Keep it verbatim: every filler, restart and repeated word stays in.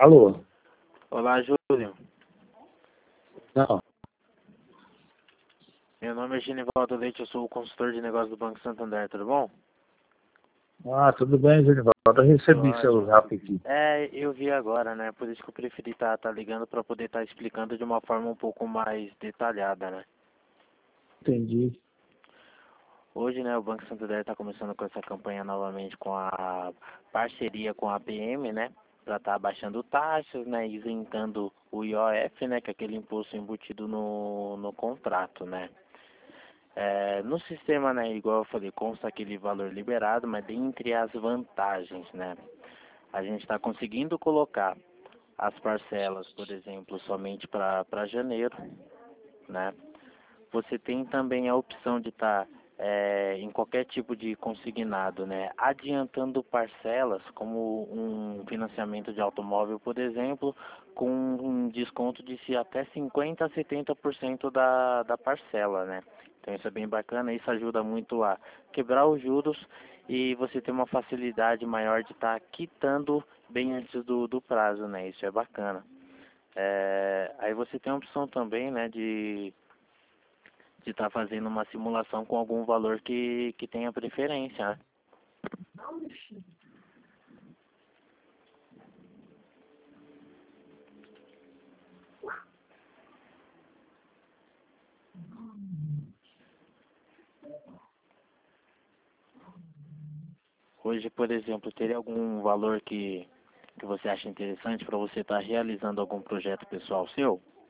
Alô? Olá, Júlio. Não. Meu nome é Genivaldo Leite, eu sou o consultor de negócios do Banco Santander, tudo bom? Ah, tudo bem, Genivaldo. Eu recebi seu Ótimo. zap aqui. É, eu vi agora, né? Por isso que eu preferi estar tá, tá ligando para poder estar tá explicando de uma forma um pouco mais detalhada, né? Entendi. Hoje, né, o Banco Santander está começando com essa campanha novamente com a parceria com a A P M, né? Para estar tá baixando taxas, né? Isentando o I O F, né? Que é aquele imposto embutido no, no contrato, né? É, no sistema, né, igual eu falei, consta aquele valor liberado, mas dentre as vantagens, né, a gente está conseguindo colocar as parcelas, por exemplo, somente para para janeiro, né. Você tem também a opção de estar tá, é, em qualquer tipo de consignado, né, adiantando parcelas, como um financiamento de automóvel, por exemplo, com um desconto de se até cinquenta a setenta por cento da, da parcela, né. Então isso é bem bacana, isso ajuda muito a quebrar os juros e você ter uma facilidade maior de estar tá quitando bem antes do, do prazo, né, isso é bacana. É, aí você tem a opção também, né, de de estar tá fazendo uma simulação com algum valor que, que tenha preferência, né? Hoje, por exemplo, teria algum valor que, que você acha interessante para você estar tá realizando algum projeto pessoal seu?